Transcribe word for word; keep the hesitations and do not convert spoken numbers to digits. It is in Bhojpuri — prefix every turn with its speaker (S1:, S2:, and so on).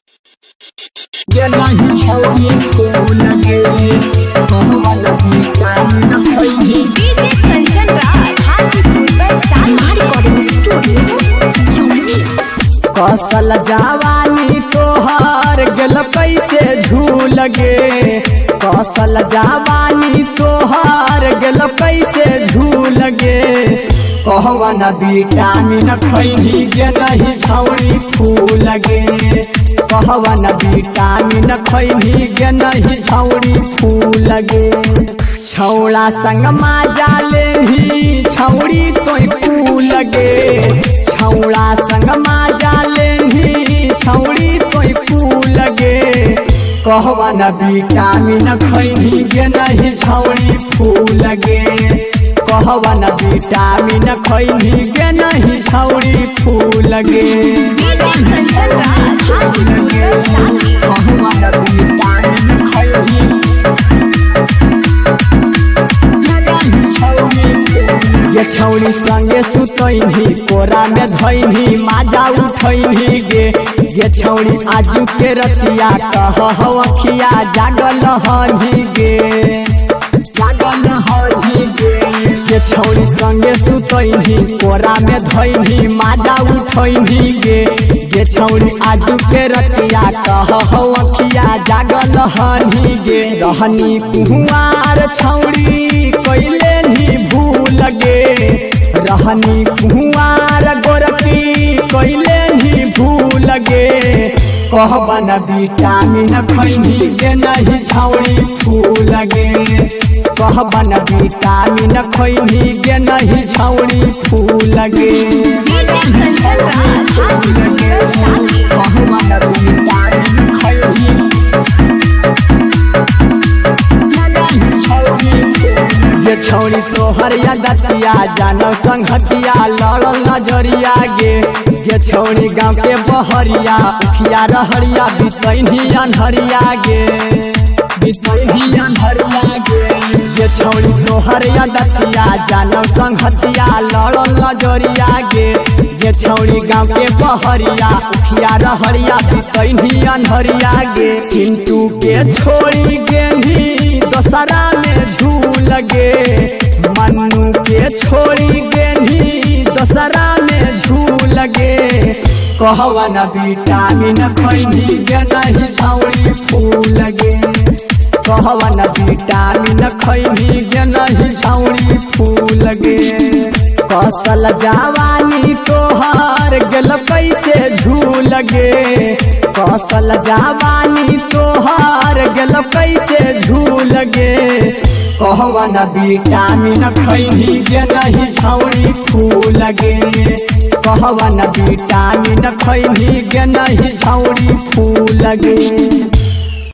S1: ये नहीं छौरी को लगे कहवा लगी कान न खैही
S2: डीजे कंचन राज हाजीपुर बस्ता रिकॉर्डिंग स्टूडियो चुनी
S1: कसल जवानी तोहर गल कैसे झूल गे कसल जवानी तोहर गल कैसे झूल गे कहवा न विटामिन खैही गे नहीं छौरी फूल गे कहवा न विटामिन खैही गे नहीं छौरी फूल गे छौड़ा संग माजा लेही छौरी तोय फूल गे छौड़ा संग माजा लेही छौरी तोय फूल गे कहवा न विटामिन खैही गे नहीं छौरी फूल गे कहवा न विटामिन खैही गे नहीं छौरी फूल गे
S2: डीजे कंचन राज हाजीपुर बस्ता
S1: कहवा न विटामिन खैही ये छौरी संगे सुतैही कोरा में धैही माजा उठैही गे ये छौरी आजू के रतिया कह अखिया जागल हही गे जागल हही गे ये छौरी संगे सुतैही कोरा में धैही माजा उठैही गे ये छौरी आजू के रतिया कह अखिया जागल हही गे रहनी कुंवार छौरी कैले नहीं भूल गे रहनी कुंवार गोरकी कैले नहीं भूल गे कहवा न विटामिन खैही गे नहीं छौरी फूल गे कहवा न विटामिन खैही गे नहीं छौरी फूल गे
S2: डीजे कंचन राज हाजीपुर बस्ता
S1: कहवा न विटामिन खैही ये छौरी तोहर दतिया जानो संगतिया लड़ल नजरिया गे ये छौरी गाँव के बहरिया उखिया रहरिया बितैनी अन्हरिया गे बितैनी अन्हरिया गे ये छौरी तोहर दतिया जानो संगतिया लड़ल नजरिया गे ये छौरी गाँव के बहरिया उखिया रहरिया बितैनी अन्हरिया गे चिंटू के छोड़ी गेंधी दोसरा में झूल गे मन्नू के छोड़ी गेंधी दोसरा में झूल गे कहवा न विटामिन खैही गे नहीं छौरी फूल गे कहवा न विटामिन खैही गे नहीं छौरी फूल गे कसल जवानी तोहर गल कैसे झूल गे कसल जवानी तोहर गल कैसे झूल गे कहवा न विटामिन खैही गे नहीं छौरी फूल गे कहवा न विटामिन खैही गे नहीं छौरी फूल गे।